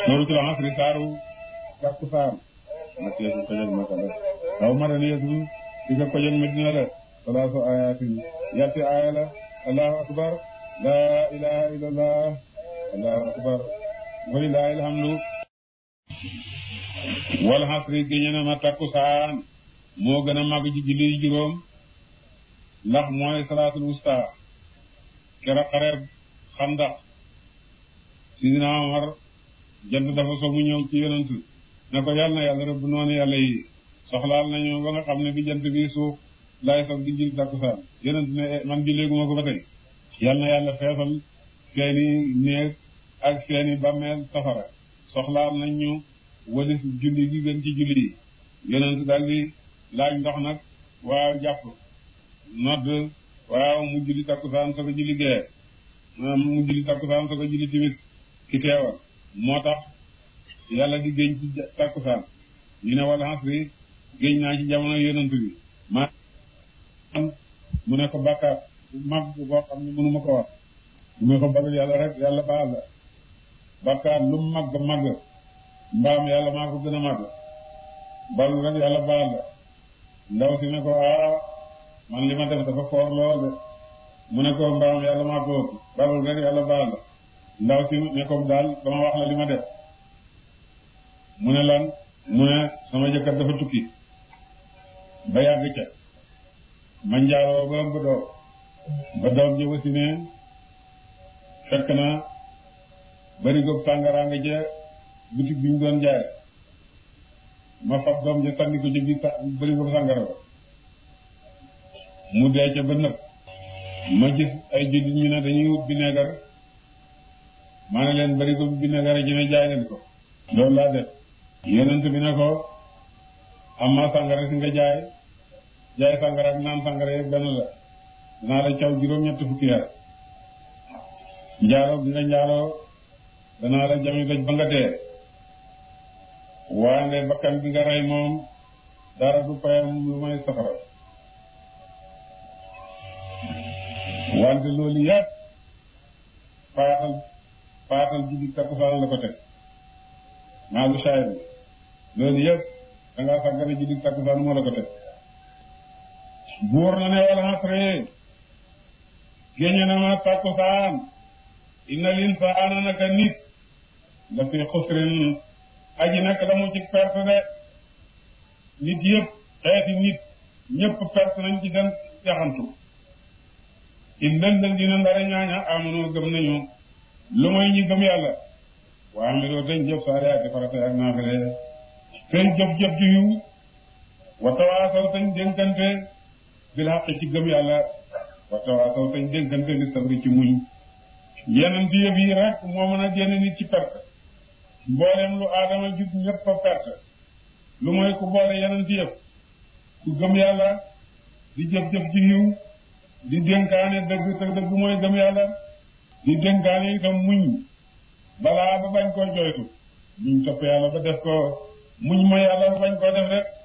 loolu ci la asri saaru gàttu saar nag yeesu ko jël ma ko def aw ma ren yeesu di nga ko jël Medina la salaasu ayatin yatti aaya la allahu akbar laa ilaha illallah allahu akbar walillahi alhamdu wal asri géñe na ma takkusaan moo gën a màgg ci julli juróom ndax mooy salaatul wusta kera xareer xandax sidina Omar jant dafa so mu ñëw ci yonent ne ko yàlla na yàlla rëbb noonu yàlla yi soxlaal nañu ba nga xam ne bi jant bi suuf laay soog di julli takkusaan yonent ne man julleeguma ko ba tey yàlla na yàlla feesal seeni néeg ak seeni bàmmeel safara soxlaal nañu walis julli gi gën ci julli yi yonent daal di laaj ndox nag waaw jàpp nodd waaw mu julli takkusaan soog a julli gee mu julli takkusaan soog a julli timis ki teewal moo tax yàlla di géñ ci takkusaan ñu ne wal asri géñ naa ci jamono yonent bi ma mu ne ko bàkkaat mag boo xam ne mënuma ko wax mu ne ko balul yàlla rek yàlla baal la bàkkaat lu màgg màgg mbaam yàlla maa ko gën a màgg balul rek yàlla baal la ndaw si ne ko man li ma def dafa foor lool de mu ne ko mbaam yàlla maa ko ëpp balul rek yàlla baal la ndaw si ne ko daal dama wax la li ma def mu ne lan mu ne sama jëkkër dafa tukki ba yàgg ca ma njaaloo ba ëmb doom ba doom ji wasi ne fekk na bari góob sàngaraa nga ca boutique bi ñu doon jaay ma fab doom ji sànni ko ci biir bari góob sàngara ba mu dee ca ba nëb ma gis ay jullit ñu ne dañuy wut vinaigre maa ne leen bari góob vinaigre ji ne jaay leen ko loolu laa def yonent bi ne ko am ma sàngara si nga jaay sàngara ak naan sàngara yëpp benn la danaa la caw juróom-ñetti fukki yar njaaloo bi nga njaaloo danaa la jami doj ba nga dee waaye bakkan bi nga rey moom dara du payam lu may safara wante loolu yëpp faatal ji di takkusaan la ko teg maa lu saay bi loolu yëpp dangaa sàggane ji di takkusaan moo la ko teg buur na ne wal asri géñe na ma takkusaan innal insaana naka nit la fi xusrin aji nak la mu ci perte de nit yëpp xeeti nit ñëpp perte nañ ci seen yaxantu illal ladina ndara ñaaña amanoo gëm nañu lu may ñi gëm yàlla waa mi loo dañ jëf saariyaati farata ak naafile seen jëf-jëf ju yiw wa tawaasaw tañ dénkante bil haqq ci gëm yàlla wa tawaasaw tañ dénkante bi sabri ci muñ yeneen di yëf yi rek moo mën a génne nit ci perte mboolem lu aadama jub ñëpp a perte lu mooy ku boole yeneen di yëf ku gëm yàlla di jëf-jëf ji yiw di dénkaane dëgg te dëgg mooy gëm yàlla di dénkaane itam muñ balaa ba bañ koo joytu muñ topp yàlla ba def ko muñ mooy yàlla ba bañ koo def rek